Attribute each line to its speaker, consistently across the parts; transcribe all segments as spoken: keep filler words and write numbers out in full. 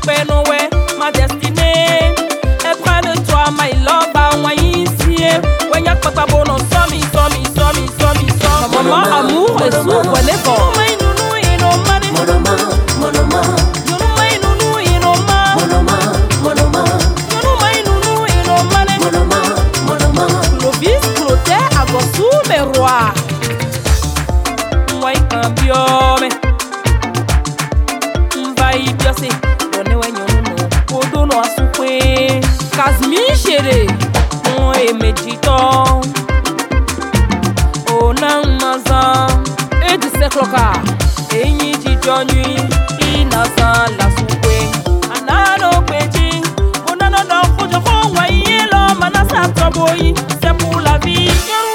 Speaker 1: paix, no way. Ma destinée est près de toi, my love. Moi ici, when yak papa bono, somi, somi, somi, somi, somi. Maman, amour et sous, when est bon. Monoma, monoma. Sous mes rois, moi cambio me, vai biase, donne wa nyono, odo no asukwe, kasmi chere, moi medito, ona maza, et de sekloka, enyi di jonui, inasa la sukwe, anano peji, onano do kujo ko wa yelo, manasa toboyi, c'est pour la vie.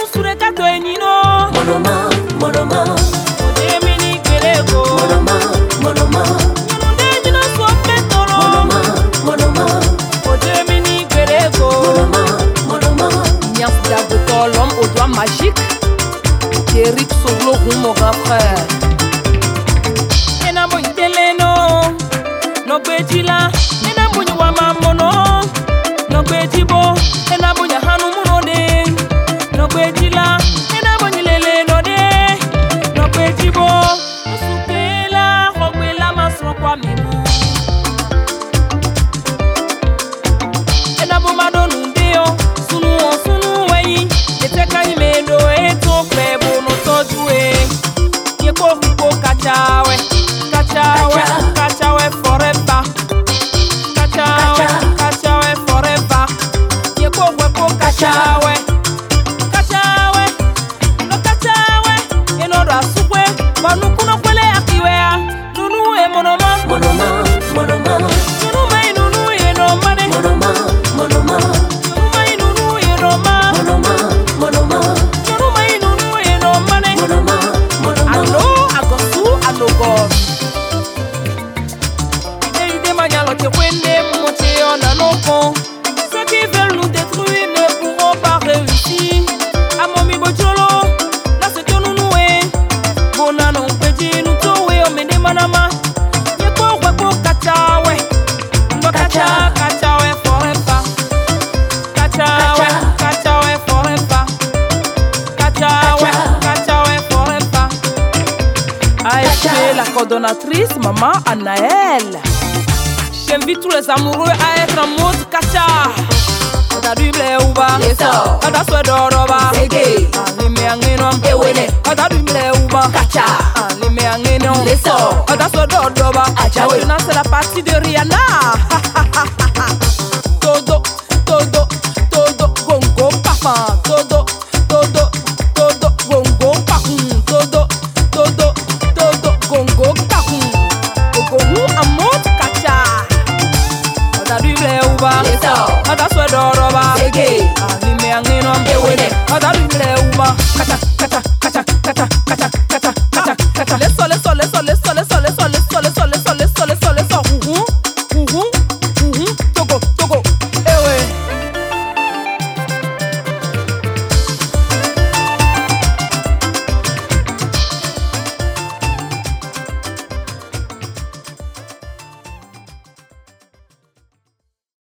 Speaker 1: Monoma, monoma. Odemini kelego. Monoma, monoma. Nde jino sope toro. Monoma, monoma. Odemini kelego. Monoma, monoma. Nias d'abotol, l'homme aux doigts magiques. Eric Soglo, mon grand frère. Enamo iteleno. No betila. Enamo nyama mono. No betibo. Enamo nyahanu monode. No betila. Kachawe, kachawe, kachawe forever. Kachawe, kachawe forever. Yeko weko kachawe, kachawe, no kachawe. Eno da sukwe, banu kuno kwele akiwe. Nunu e monoma, monoma, monoma. Nunu mai nunu e no mane, monoma, monoma. Nunu mai nunu e no ma, monoma, monoma. Nunu mai nunu e no mane, monoma, monoma. Allo. No God. Idée de manialo te wende monter en anoko. Ceux qui veulent nous détruire ne pourront pas réussir. A momi bocholo, là c'est que nous noué. Bonano peji nous towe o mene manama. Yeko weko kachawe. No kacha kachawe forever. Kachawe kachawe forever. Kachawe kachawe forever. A été la coordonnatrice, maman Anaël. J'invite tous les amoureux à être en mode kacha. Ada du blé ou ba, ada swe doroba. Alime angenom, ada du blé ou ba, kacha. Alime angenom, ada swe doroba. Maintenant c'est la partie de Rihanna. Todo, todo, todo, gongo papa, todo, todo, todo, gongo papa, todo, todo. Gongo kaku, Ogohu amot kacha. Ada du blé ou ba, ada swe doroba. Alime angenom, ada du blé ou ba, kacha, kacha,